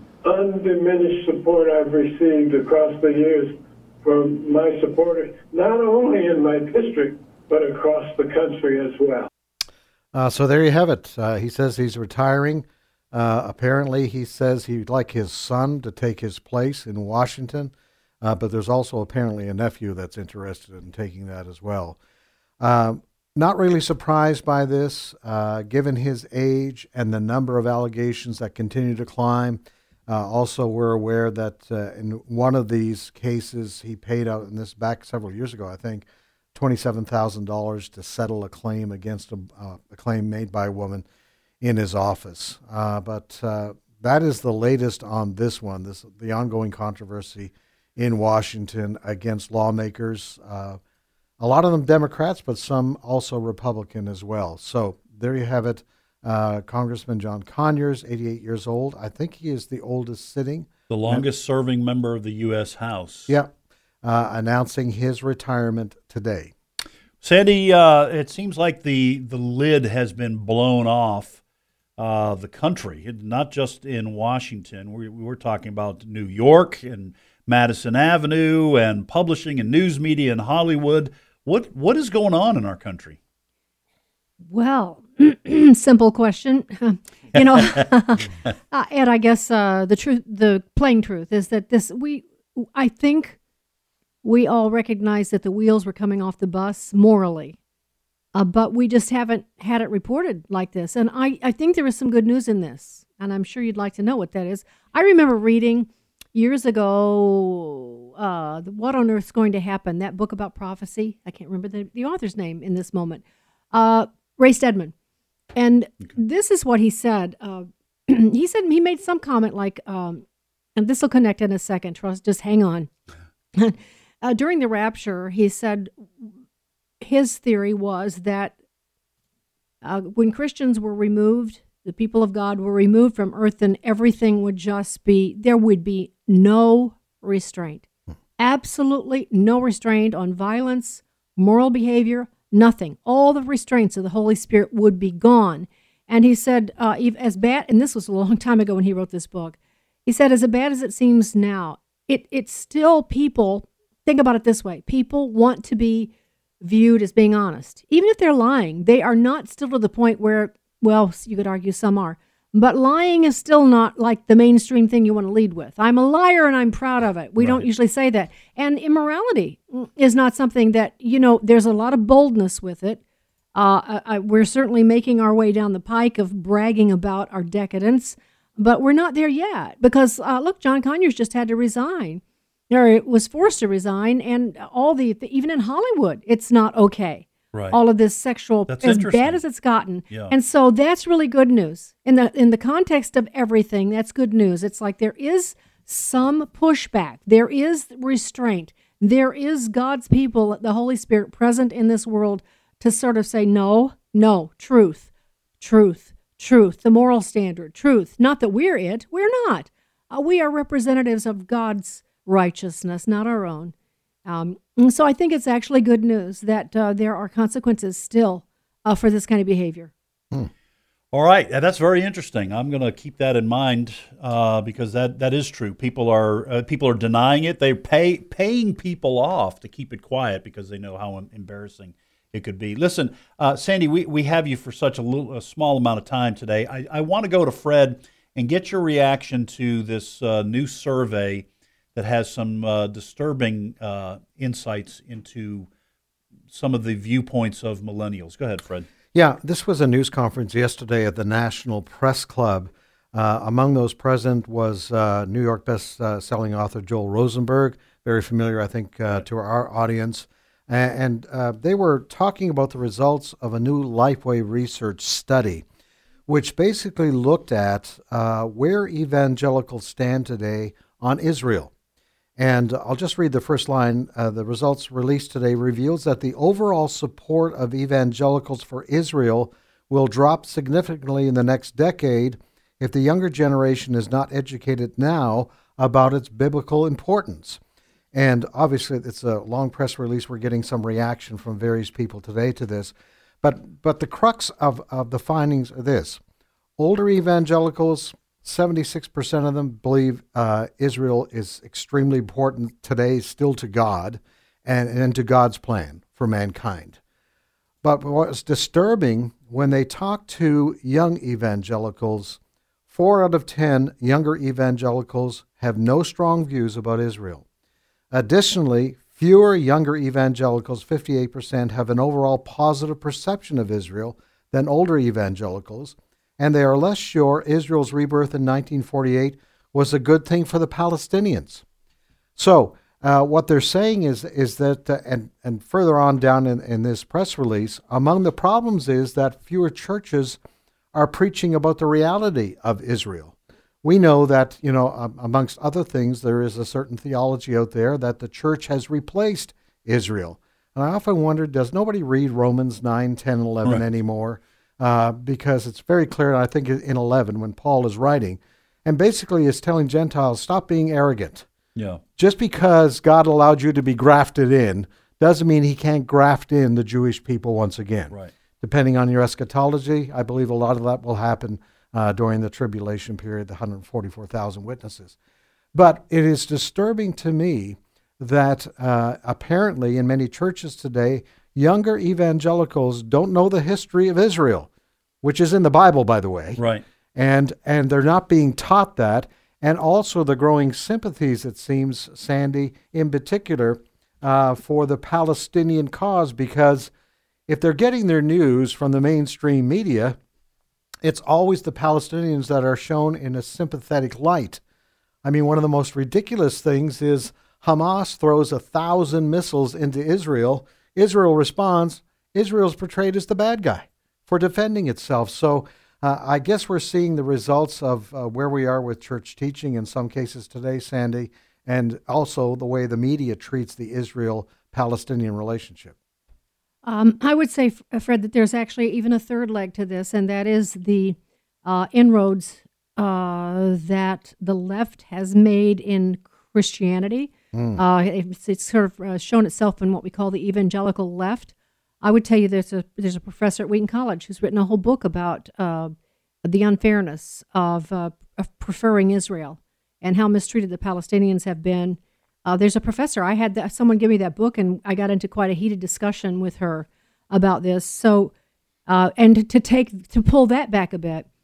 undiminished support I've received across the years from my supporters, not only in my district, but across the country as well. Uh, so there you have it. Uh, he says he's retiring. Uh, apparently, he says he'd like his son to take his place in Washington. Uh, but there's also apparently a nephew that's interested in taking that as well. Um, not really surprised by this, uh, given his age and the number of allegations that continue to climb. Uh, also, we're aware that uh, in one of these cases, he paid out, and this back several years ago, I think, twenty-seven thousand dollars to settle a claim against a, uh, a claim made by a woman in his office. Uh, but uh, that is the latest on this one, this the ongoing controversy in Washington against lawmakers, uh, a lot of them Democrats, but some also Republican as well. So there you have it. Uh, Congressman John Conyers, eighty-eight years old. I think he is the oldest sitting. The longest serving member of the U S House. Yeah, uh, announcing his retirement today. Sandy, uh, it seems like the, the lid has been blown off uh, the country, not just in Washington. We, we were talking about New York and Madison Avenue and publishing and news media in Hollywood. What what is going on in our country? Well, simple question. You know, uh, and I guess uh, the truth, the plain truth is that this, we, I think we all recognize that the wheels were coming off the bus morally, uh, but we just haven't had it reported like this. And I, I think there is some good news in this, and I'm sure you'd like to know what that is. I remember reading years ago, uh, What on Earth's Going to Happen, that book about prophecy. I can't remember the, the author's name in this moment. Uh, Ray Stedman. And okay. This is what he said. Uh, he said he made some comment like, um, and this will connect in a second, trust, just hang on. uh, during the rapture, he said his theory was that uh, when Christians were removed, the people of God were removed from earth, and everything would just be, there would be no restraint. Absolutely no restraint on violence, moral behavior, nothing. All the restraints of the Holy Spirit would be gone. And he said, uh, as bad, and this was a long time ago when he wrote this book, he said, as bad as it seems now, it it's still people, think about it this way, people want to be viewed as being honest. Even if they're lying, they are not still to the point where, well, you could argue some are, But lying is still not like the mainstream thing you want to lead with. I'm a liar and I'm proud of it. We right. don't usually say that. And immorality is not something that, you know, there's a lot of boldness with it. Uh, I, I, we're certainly making our way down the pike of bragging about our decadence, but we're not there yet because, uh, look, John Conyers just had to resign, or was forced to resign, and all the, even in Hollywood, it's not okay. Right. All of this sexual, that's as bad as it's gotten. Yeah. And so that's really good news. In the in the context of everything, that's good news. It's like there is some pushback. There is restraint. There is God's people, the Holy Spirit, present in this world to sort of say, no, no, truth, truth, truth, the moral standard, truth. Not that we're it. We're not. Uh, we are representatives of God's righteousness, not our own. Um, and so I think it's actually good news that uh, there are consequences still uh, for this kind of behavior. Hmm. All right, that's very interesting. I'm going to keep that in mind uh, because that, that is true. People are uh, people are denying it. They're pay, paying people off to keep it quiet because they know how embarrassing it could be. Listen, uh, Sandy, we, we have you for such a, little, a small amount of time today. I, I want to go to Fred and get your reaction to this uh, new survey that has some uh, disturbing uh, insights into some of the viewpoints of millennials. Go ahead, Fred. Yeah, this was a news conference yesterday at the National Press Club. Uh, among those present was uh, New York best-selling author Joel Rosenberg, very familiar, I think, uh, to our audience. And uh, they were talking about the results of a new Lifeway research study, which basically looked at uh, where evangelicals stand today on Israel. And I'll just read the first line. Uh, the results released today reveals that the overall support of evangelicals for Israel will drop significantly in the next decade if the younger generation is not educated now about its biblical importance. And obviously, it's a long press release. We're getting some reaction from various people today to this. But but the crux of, of the findings are this. Older evangelicals, seventy-six percent of them believe uh, Israel is extremely important today still to God and, and to God's plan for mankind. But what's disturbing, when they talk to young evangelicals, four out of ten younger evangelicals have no strong views about Israel. Additionally, fewer younger evangelicals, fifty-eight percent, have an overall positive perception of Israel than older evangelicals, and they are less sure Israel's rebirth in nineteen forty-eight was a good thing for the Palestinians. So uh, what they're saying is is that, uh, and, and further on down in, in this press release, among the problems is that fewer churches are preaching about the reality of Israel. We know that, you know, um, amongst other things, there is a certain theology out there that the church has replaced Israel. And I often wonder, does nobody read Romans nine, ten, eleven right. anymore? Uh, because it's very clear, and I think in eleven, when Paul is writing, and basically is telling Gentiles, stop being arrogant. Yeah. Just because God allowed you to be grafted in doesn't mean he can't graft in the Jewish people once again. Right. Depending on your eschatology, I believe a lot of that will happen uh, during the tribulation period, the one hundred forty-four thousand witnesses. But it is disturbing to me that uh, apparently in many churches today, younger evangelicals don't know the history of Israel, which is in the Bible, by the way. Right. And and they're not being taught that. And also the growing sympathies, it seems, Sandy, in particular, uh, for the Palestinian cause, because if they're getting their news from the mainstream media, it's always the Palestinians that are shown in a sympathetic light. I mean, one of the most ridiculous things is Hamas throws a thousand missiles into Israel. Israel responds. Israel's portrayed as the bad guy for defending itself. So uh, I guess we're seeing the results of uh, where we are with church teaching in some cases today, Sandy, and also the way the media treats the Israel-Palestinian relationship. Um, I would say, Fred, that there's actually even a third leg to this, and that is the uh, inroads uh, that the left has made in Christianity. Mm. Uh, it's, it's sort of uh, shown itself in what we call the evangelical left. I would tell you there's a there's a professor at Wheaton College who's written a whole book about uh, the unfairness of, uh, of preferring Israel and how mistreated the Palestinians have been. Uh, there's a professor. I had that, someone give me that book, and I got into quite a heated discussion with her about this. So, uh, and to take to pull that back a bit,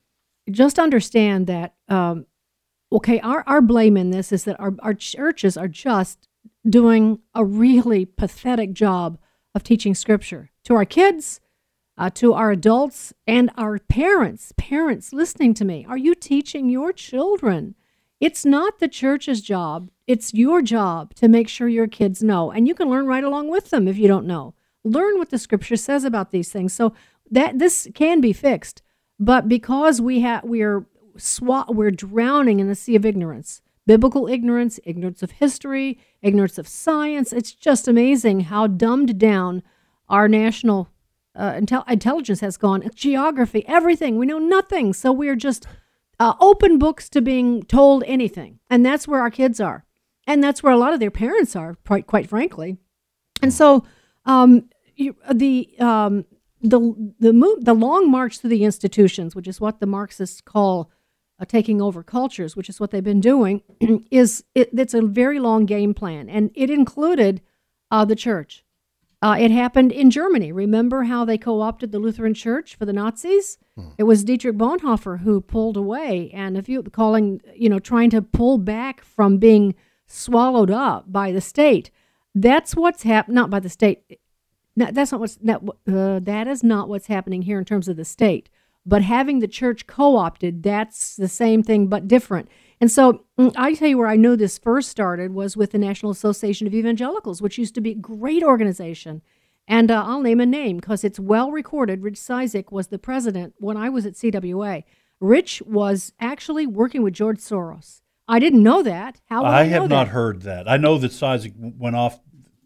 just understand that, um, okay, our, our blame in this is that our, our churches are just doing a really pathetic job of teaching Scripture to our kids, uh, to our adults, and our parents. Parents listening to me, are you teaching your children? It's not the church's job. It's your job to make sure your kids know. And you can learn right along with them if you don't know. Learn what the Scripture says about these things. So that this can be fixed. But because we have, we're swa- we're drowning in the sea of ignorance, biblical ignorance, ignorance of history, ignorance of science. It's just amazing how dumbed down our national uh, intel- intelligence has gone. Geography, everything. We know nothing. So we're just uh, open books to being told anything. And that's where our kids are. And that's where a lot of their parents are, quite, quite frankly. And so um, you, the... Um, The the move, the long march through the institutions, which is what the Marxists call uh, taking over cultures, which is what they've been doing, is it, it's a very long game plan, and it included uh, the church. Uh, it happened in Germany. Remember how they co-opted the Lutheran Church for the Nazis? Hmm. It was Dietrich Bonhoeffer who pulled away, and if you calling, you know, trying to pull back from being swallowed up by the state. That's what's happened. Not by the state. No, that's not what's that. Uh, that is not what's happening here in terms of the state. But having the church co-opted, that's the same thing but different. And so I tell you where I know this first started was with the National Association of Evangelicals, which used to be a great organization. And uh, I'll name a name because it's well recorded. Rich Cizik was the president when I was at C W A. Rich was actually working with George Soros. I didn't know that. How would I, I have know not that? heard that. I know that Cizik went off.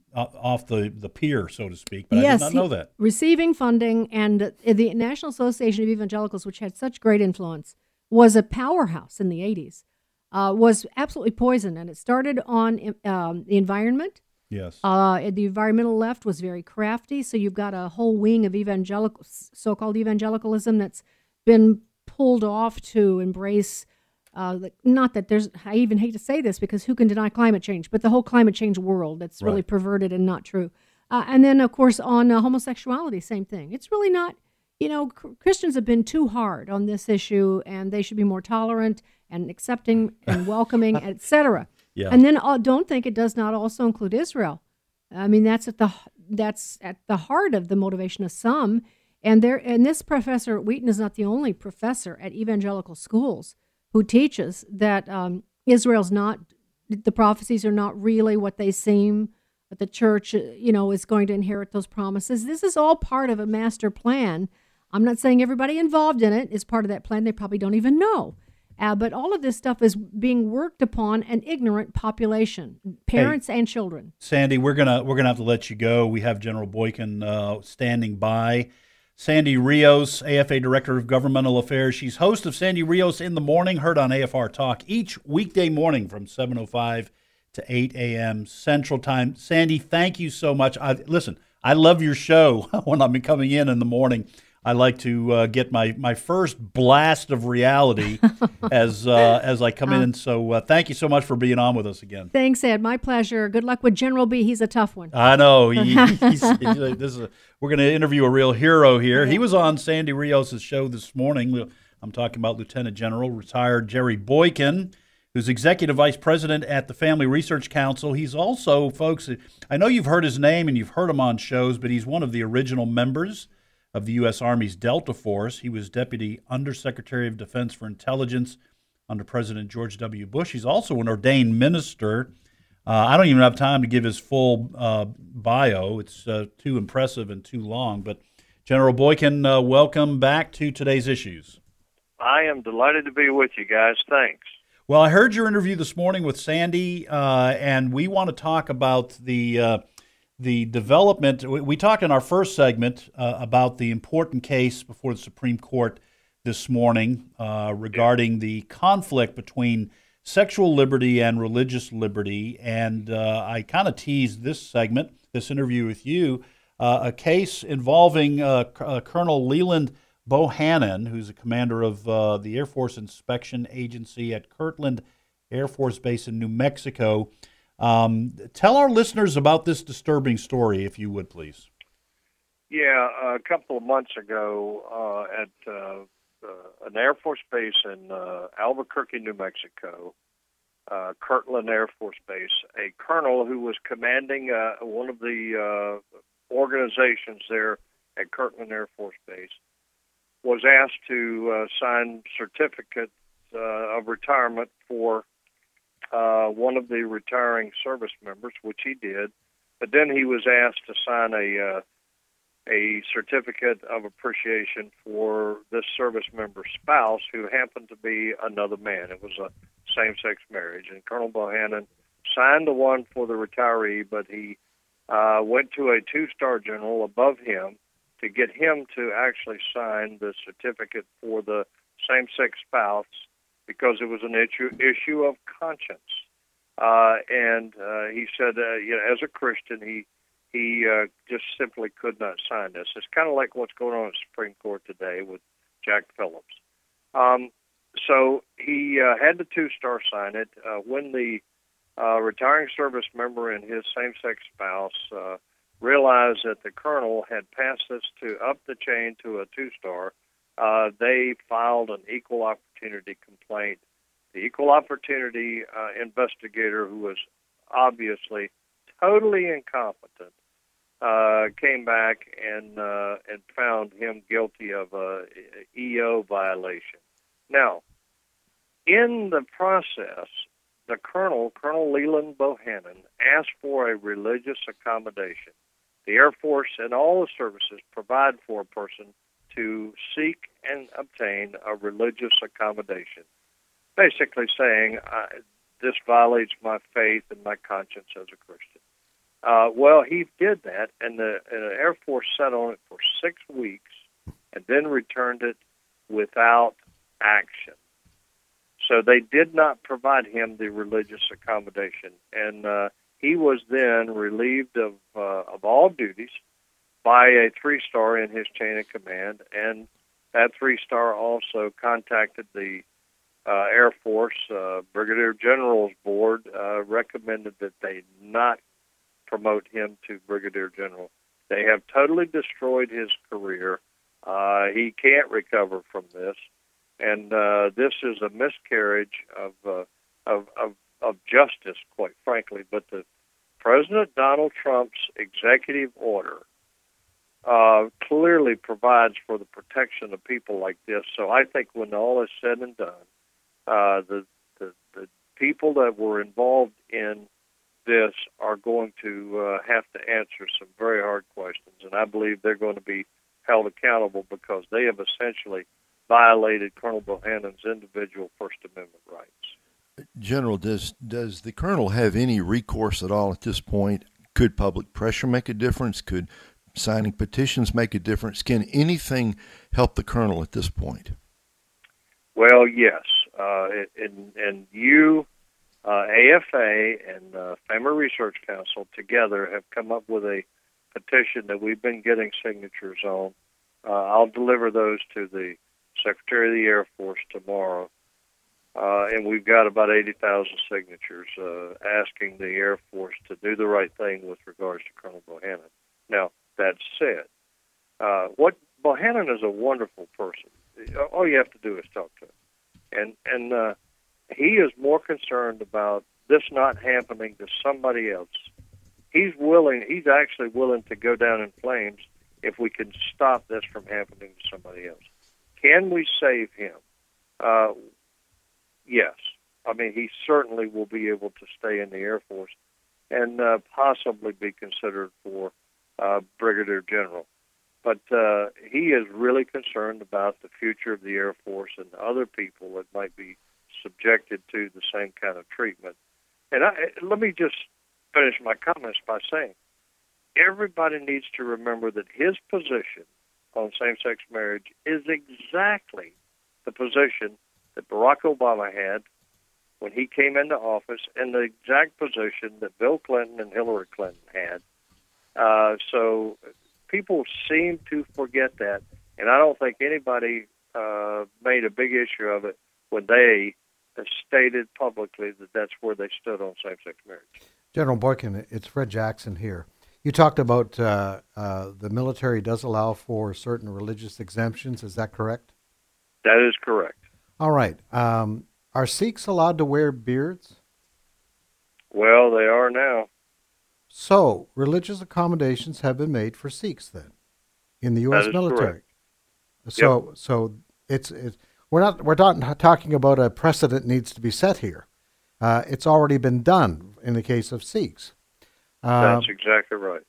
off the, the pier, so to speak, but yes, I did not know that. Receiving funding, and uh, the National Association of Evangelicals, which had such great influence, was a powerhouse in the eighties, uh, was absolutely poisoned, and it started on um, the environment. Yes. Uh, the environmental left was very crafty, so you've got a whole wing of evangelical, so-called evangelicalism that's been pulled off to embrace Uh, not that there's, I even hate to say this because who can deny climate change, but the whole climate change world that's really Right. perverted and not true. Uh, and then, of course, on uh, homosexuality, same thing. It's really not, you know, cr- Christians have been too hard on this issue, and they should be more tolerant and accepting and welcoming, et cetera. Yeah. And then uh, don't think it does not also include Israel. I mean, that's at the that's at the heart of the motivation of some. And there, and this professor Wheaton is not the only professor at evangelical schools who teaches that um, Israel's not, the prophecies are not really what they seem, that the church, you know, is going to inherit those promises. This is all part of a master plan. I'm not saying everybody involved in it is part of that plan. They probably don't even know. Uh, but all of this stuff is being worked upon an ignorant population, parents Hey, and children. Sandy, we're gonna we're gonna have to let you go. We have General Boykin uh, standing by. Sandy Rios, A F A Director of Governmental Affairs. She's host of Sandy Rios in the Morning, heard on A F R Talk each weekday morning from seven oh five to eight a.m. Central Time. Sandy, thank you so much. I, listen, I love your show. When I'm coming in in the morning, I like to uh, get my, my first blast of reality as uh, as I come Uh, in. So uh, thank you so much for being on with us again. Thanks, Ed. My pleasure. Good luck with General B. He's a tough one. I know. He, he's, he's, this is a, we're going to interview a real hero here. He was on Sandy Rios' show this morning. I'm talking about Lieutenant General, retired Jerry Boykin, who's Executive Vice President at the Family Research Council. He's also, folks, I know you've heard his name and you've heard him on shows, but he's one of the original members of the U S. Army's Delta Force. He was Deputy Undersecretary of Defense for Intelligence under President George W. Bush. He's also an ordained minister. Uh, I don't even have time to give his full uh, bio. It's uh, too impressive and too long. But General Boykin, uh, welcome back to Today's Issues. I am delighted to be with you guys. Thanks. Well, I heard your interview this morning with Sandy, uh, and we want to talk about the uh, the development. We, we talked in our first segment uh, about the important case before the Supreme Court this morning uh, regarding the conflict between sexual liberty and religious liberty, and uh, I kind of teased this segment, this interview with you, uh, a case involving uh, uh, Colonel Leland Bohannon, who's a commander of uh, the Air Force Inspection Agency at Kirtland Air Force Base in New Mexico. Um, tell our listeners about this disturbing story, if you would, please. Yeah, a couple of months ago uh, at uh, uh, an Air Force base in uh, Albuquerque, New Mexico, uh, Kirtland Air Force Base. A colonel who was commanding uh, one of the uh, organizations there at Kirtland Air Force Base was asked to uh, sign certificates uh, of retirement for uh, one of the retiring service members, which he did. But then he was asked to sign a uh, a certificate of appreciation for this service member's spouse, who happened to be another man. It was a same-sex marriage, and Colonel Bohannon signed the one for the retiree, but he uh, went to a two-star general above him to get him to actually sign the certificate for the same-sex spouse, because it was an issue issue of conscience. Uh, and uh, he said, uh, you know, as a Christian, he he uh, just simply could not sign this. It's kind of like what's going on in the Supreme Court today with Jack Phillips. Um, so he uh, had the two-star sign it. Uh, when the uh, retiring service member and his same-sex spouse uh, realized that the colonel had passed this to up the chain to a two-star, uh, they filed an equal opportunity complaint. The equal opportunity uh, investigator, who was obviously totally incompetent, uh, came back and uh, and found him guilty of a E O violation. Now, in the process, the colonel, Colonel Leland Bohannon, asked for a religious accommodation. The Air Force and all the services provide for a person to seek and obtain a religious accommodation, basically saying, uh, this violates my faith and my conscience as a Christian. Uh, well, he did that, and the, and the Air Force sat on it for six weeks and then returned it without action. So they did not provide him the religious accommodation, and uh, he was then relieved of uh, of all duties by a three-star in his chain of command, and that three-star also contacted the uh, Air Force. uh, Brigadier General's board uh, recommended that they not promote him to Brigadier General. They have totally destroyed his career. Uh, he can't recover from this, and uh, this is a miscarriage of, uh, of of of justice, quite frankly. But the President Donald Trump's executive order uh, clearly provides for the protection of people like this. So I think when all is said and done, uh, the, the the people that were involved in this are going to uh, have to answer some very hard questions, and I believe they're going to be held accountable because they have essentially violated Colonel Bohannon's individual First Amendment rights. General, does does the colonel have any recourse at all at this point? Could public pressure make a difference? Could signing petitions make a difference? Can anything help the colonel at this point? Well, yes, uh, and and you. Uh, A F A and uh, Family Research Council together have come up with a petition that we've been getting signatures on. Uh, I'll deliver those to the Secretary of the Air Force tomorrow, uh, and we've got about eighty thousand signatures uh, asking the Air Force to do the right thing with regards to Colonel Bohannon. Now, that said, uh, what Bohannon is a wonderful person. All you have to do is talk to him. And, and uh, he is more concerned about this not happening to somebody else. He's willing, he's actually willing to go down in flames if we can stop this from happening to somebody else. Can we save him? Uh, yes. I mean, he certainly will be able to stay in the Air Force and uh, possibly be considered for uh, Brigadier General. But uh, he is really concerned about the future of the Air Force and other people that might be subjected to the same kind of treatment. And I, let me just finish my comments by saying everybody needs to remember that his position on same-sex marriage is exactly the position that Barack Obama had when he came into office and the exact position that Bill Clinton and Hillary Clinton had. Uh, so people seem to forget that, and I don't think anybody uh, made a big issue of it when they stated publicly that that's where they stood on same-sex marriage. General Boykin, it's Fred Jackson here. You talked about uh, uh, the military does allow for certain religious exemptions. Is that correct? That is correct. All right. Um, are Sikhs allowed to wear beards? Well, they are now. So, religious accommodations have been made for Sikhs then in the U S That is military. correct. So, Yep. so it's, it's we're not we're not talking about a precedent needs to be set here. Uh, it's already been done in the case of Sikhs. Uh, That's exactly right.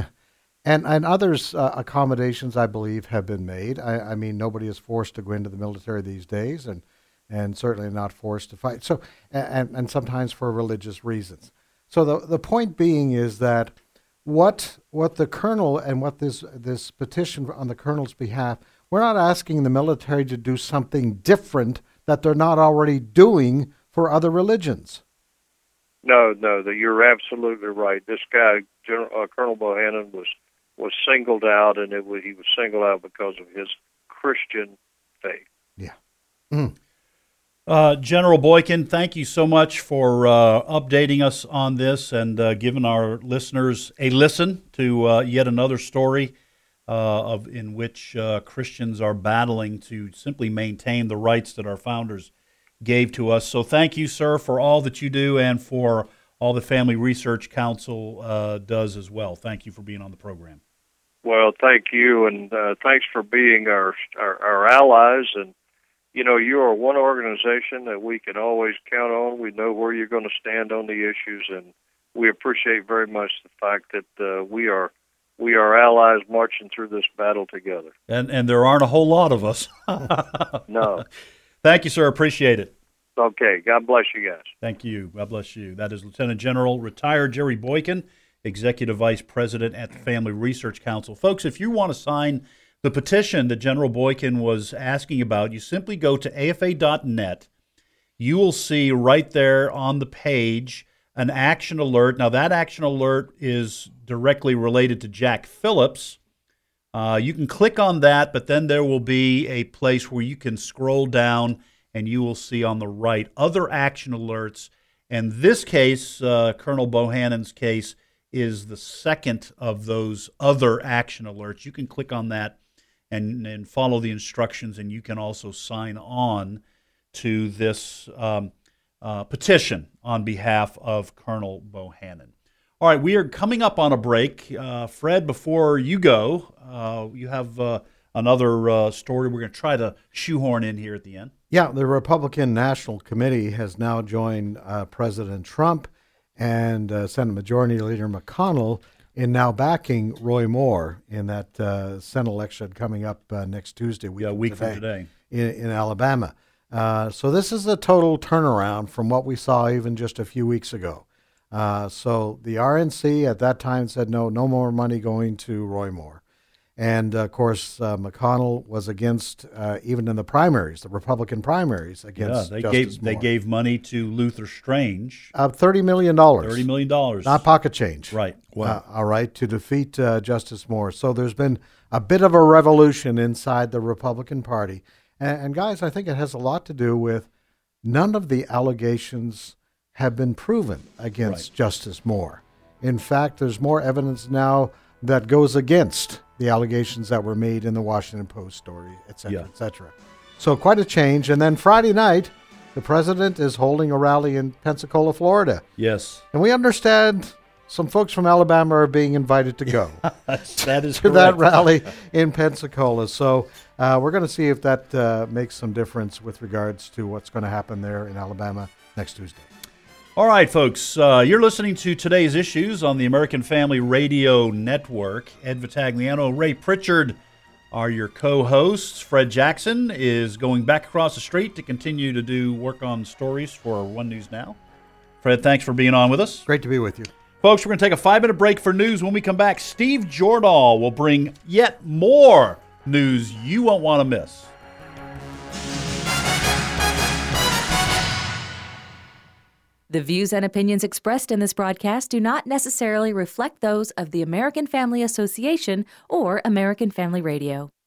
And and others uh, accommodations, I believe, have been made. I, I mean, nobody is forced to go into the military these days, and and certainly not forced to fight. So, and and sometimes for religious reasons. So the the point being is that what what the colonel and what this this petition on the colonel's behalf, we're not asking the military to do something different that they're not already doing for other religions. No, no, that you're absolutely right. This guy, General, uh, Colonel Bohannon, was was singled out, and it was, he was singled out because of his Christian faith. Yeah. Mm. Uh, General Boykin, thank you so much for uh, updating us on this and uh, giving our listeners a listen to uh, yet another story uh, of in which uh, Christians are battling to simply maintain the rights that our founders gave to us. So thank you, sir, for all that you do and for all the Family Research Council uh, does as well. Thank you for being on the program. Well, thank you, and uh, thanks for being our, our our allies. And you know, you are one organization that we can always count on. We know where you're going to stand on the issues, and we appreciate very much the fact that uh, we are we are allies marching through this battle together. And and there aren't a whole lot of us. No. Thank you, sir. Appreciate it. Okay. God bless you guys. Thank you. God bless you. That is Lieutenant General retired Jerry Boykin, Executive Vice President at the Family Research Council. Folks, if you want to sign the petition that General Boykin was asking about, you simply go to A F A dot net. You will see right there on the page an action alert. Now, that action alert is directly related to Jack Phillips. Uh, you can click on that, but then there will be a place where you can scroll down and you will see on the right other action alerts. And this case, uh, Colonel Bohannon's case, is the second of those other action alerts. You can click on that and, and follow the instructions, and you can also sign on to this um, uh, petition on behalf of Colonel Bohannon. All right, we are coming up on a break. Uh, Fred, before you go, uh, you have uh, another uh, story we're going to try to shoehorn in here at the end. Yeah, the Republican National Committee has now joined uh, President Trump and uh, Senate Majority Leader McConnell in now backing Roy Moore in that uh, Senate election coming up uh, next Tuesday. Week yeah, a week today, from today. In, in Alabama. Uh, so this is a total turnaround from what we saw even just a few weeks ago. Uh, so the R N C at that time said no, no more money going to Roy Moore. And, uh, of course, uh, McConnell was against, uh, even in the primaries, the Republican primaries, against yeah, they Justice gave Moore. They gave money to Luther Strange. Uh, thirty million dollars. thirty million dollars. Not pocket change. Right. Wow. Uh, all right, to defeat uh, Justice Moore. So there's been a bit of a revolution inside the Republican Party. And, and, guys, I think it has a lot to do with none of the allegations have been proven against right. Justice Moore. In fact, there's more evidence now that goes against the allegations that were made in the Washington Post story, et cetera, yeah. et cetera. So quite a change. And then Friday night, the president is holding a rally in Pensacola, Florida. Yes. And we understand some folks from Alabama are being invited to go that is to correct. that rally in Pensacola. So uh, we're going to see if that uh, makes some difference with regards to what's going to happen there in Alabama next Tuesday. All right, folks, uh, you're listening to Today's Issues on the American Family Radio Network. Ed Vitagliano, Ray Pritchard are your co-hosts. Fred Jackson is going back across the street to continue to do work on stories for One News Now. Fred, thanks for being on with us. Great to be with you. Folks, we're going to take a five-minute break for news. When we come back, Steve Jordahl will bring yet more news you won't want to miss. The views and opinions expressed in this broadcast do not necessarily reflect those of the American Family Association or American Family Radio.